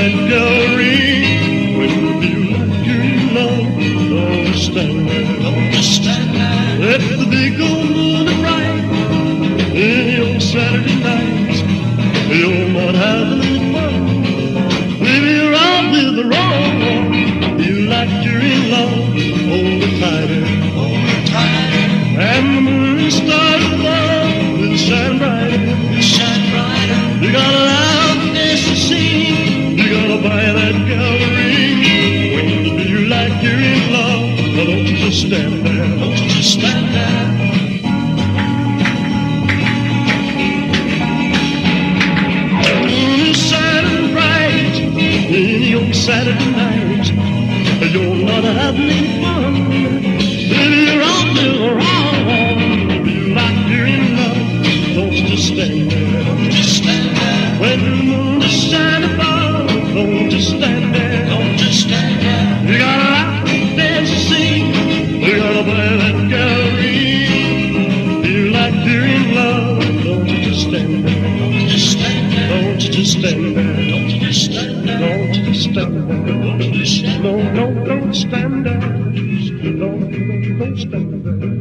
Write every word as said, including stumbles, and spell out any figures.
that gallery. When you feel like you're in love, don't stand there, don't stand there. Let the big old moon bright in your Saturday night. You're not having any fun. Maybe you're out with the wrong one. Feel like you're in love, hold it tighter, hold it tighter. And the moon and stars above will shine brighter, will shine brighter. You got a loud dance to sing, you gotta buy that gallery. When you feel like you're in love, don't you just stand there, don't you just stand there. The moon is shining bright in your Saturday night. You're not having any fun. If you're out there the wrong one, feel like you're in love, don't you just stand there, don't you just stand there. When the moon is shining above, don't just stand there, don't just stand there. You gotta laugh and dance and sing, you gotta play that gallery. Feel like you're in love, don't you just stand there, don't you just stand there. Don't you just stand there, don't you just stand there. Don't you just stand there, don't you just stand there. No, no, don't stand there. Don't, don't stand there.